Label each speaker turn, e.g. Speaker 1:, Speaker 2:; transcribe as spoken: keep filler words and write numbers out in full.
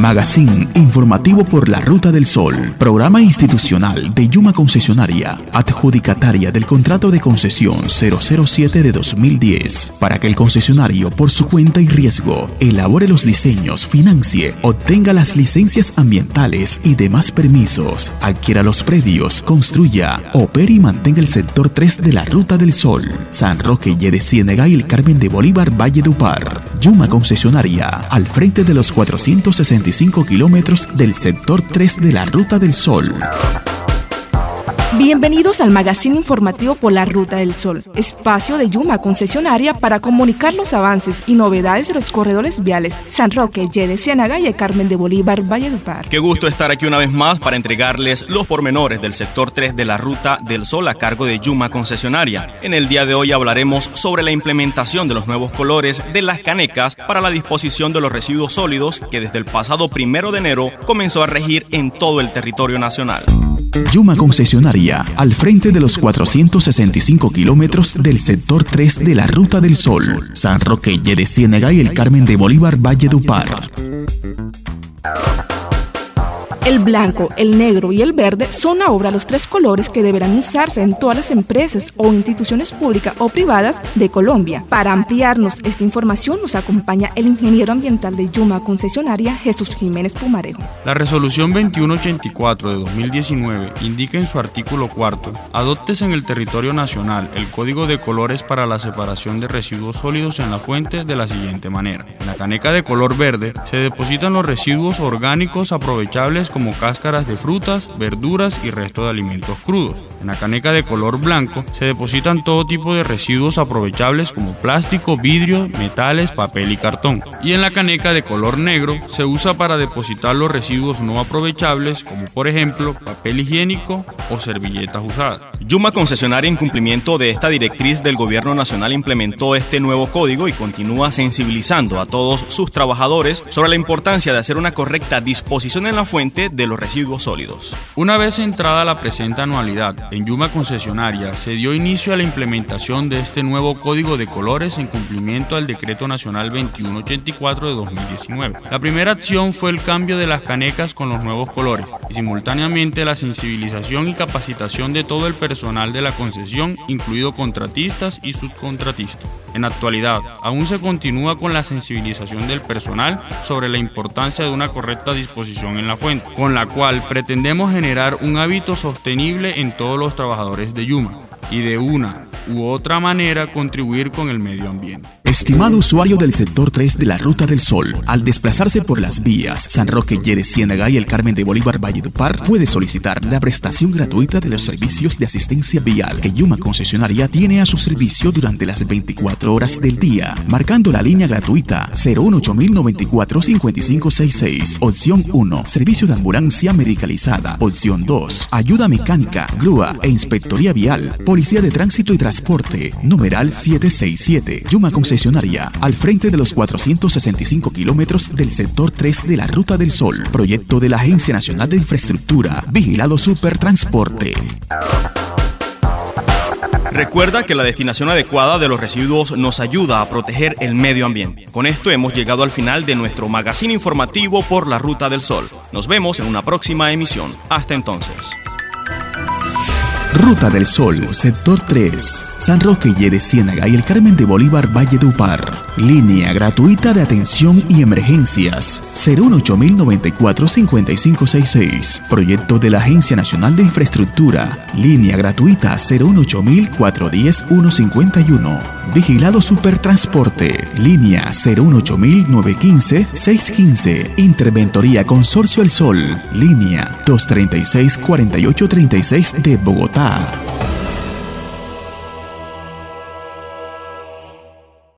Speaker 1: Magazine informativo por la Ruta del Sol. Programa institucional de Yuma Concesionaria, adjudicataria del contrato de concesión cero cero siete de dos mil diez, para que el concesionario, por su cuenta y riesgo, elabore los diseños, financie, obtenga las licencias ambientales y demás permisos, adquiera los predios, construya, opere y mantenga el sector tres de la Ruta del Sol, San Roque, de Ciénega y el Carmen de Bolívar, Valle de Upar. Yuma Concesionaria, al frente de los cuatrocientos sesenta y cinco kilómetros del sector tres de la Ruta del Sol.
Speaker 2: Bienvenidos al Magazine informativo por la Ruta del Sol, espacio de Yuma Concesionaria para comunicar los avances y novedades de los corredores viales San Roque, de Ciénaga y el Carmen de Bolívar, Valle de Upar.
Speaker 3: Qué gusto estar aquí una vez más para entregarles los pormenores del sector tres de la Ruta del Sol a cargo de Yuma Concesionaria. En el día de hoy hablaremos sobre la implementación de los nuevos colores de las canecas para la disposición de los residuos sólidos que desde el pasado primero de enero comenzó a regir en todo el territorio nacional.
Speaker 1: Yuma Concesionaria, al frente de los cuatrocientos sesenta y cinco kilómetros del sector tres de la Ruta del Sol, San Roque, de Ciénega y el Carmen de Bolívar, Valle de Upar.
Speaker 2: El blanco, el negro y el verde son ahora los tres colores que deberán usarse en todas las empresas o instituciones públicas o privadas de Colombia. Para ampliarnos esta información nos acompaña el ingeniero ambiental de Yuma Concesionaria, Jesús Jiménez Pumarejo.
Speaker 4: La resolución veintiuno ochenta y cuatro de dos mil diecinueve indica en su artículo cuarto: adóptese en el territorio nacional el código de colores para la separación de residuos sólidos en la fuente de la siguiente manera. En la caneca de color verde se depositan los residuos orgánicos aprovechables como cáscaras de frutas, verduras y resto de alimentos crudos. En la caneca de color blanco se depositan todo tipo de residuos aprovechables como plástico, vidrio, metales, papel y cartón. Y en la caneca de color negro se usa para depositar los residuos no aprovechables como por ejemplo papel higiénico o servilletas usadas.
Speaker 3: Yuma Concesionaria, en cumplimiento de esta directriz del Gobierno Nacional, implementó este nuevo código y continúa sensibilizando a todos sus trabajadores sobre la importancia de hacer una correcta disposición en la fuente de los residuos sólidos.
Speaker 4: Una vez entrada la presente anualidad, en Yuma Concesionaria se dio inicio a la implementación de este nuevo código de colores en cumplimiento al Decreto Nacional veintiuno ochenta y cuatro de dos mil diecinueve. La primera acción fue el cambio de las canecas con los nuevos colores y simultáneamente la sensibilización y capacitación de todo el personal de la concesión, incluido contratistas y subcontratistas. En la actualidad, aún se continúa con la sensibilización del personal sobre la importancia de una correcta disposición en la fuente, con la cual pretendemos generar un hábito sostenible en todos los trabajadores de Yuma y de una u otra manera contribuir con el medio ambiente.
Speaker 1: Estimado usuario del sector tres de la Ruta del Sol, al desplazarse por las vías San Roque, de Ciénaga y el Carmen de Bolívar, Valle de Upar, puede solicitar la prestación gratuita de los servicios de asistencia vial que Yuma Concesionaria tiene a su servicio durante las veinticuatro horas del día, marcando la línea gratuita cero uno ocho mil noventa y cuatro cincuenta y cinco sesenta y seis, opción uno, servicio de ambulancia medicalizada, opción dos, ayuda mecánica, grúa e inspectoría vial, policía de tránsito y transporte, numeral setecientos sesenta y siete. Yuma Concesionaria, al frente de los cuatrocientos sesenta y cinco kilómetros del sector tres de la Ruta del Sol, proyecto de la Agencia Nacional de Infraestructura, vigilado Supertransporte.
Speaker 3: Recuerda que la destinación adecuada de los residuos nos ayuda a proteger el medio ambiente. Con esto hemos llegado al final de nuestro magazine informativo por la Ruta del Sol. Nos vemos en una próxima emisión. Hasta entonces.
Speaker 1: Ruta del Sol, sector tres, San Roque, de Ciénaga y el Carmen de Bolívar, Valle de Upar. Línea gratuita de atención y emergencias cero uno ocho mil noventa y cuatro cincuenta y cinco sesenta y seis. Proyecto de la Agencia Nacional de Infraestructura. Línea gratuita cero uno ocho mil cuatrocientos diez ciento cincuenta y uno. Vigilado Supertransporte. Línea cero uno ocho mil novecientos quince seiscientos quince. Interventoría Consorcio El Sol. Línea doscientos treinta y seis cuarenta y ocho treinta y seis de Bogotá.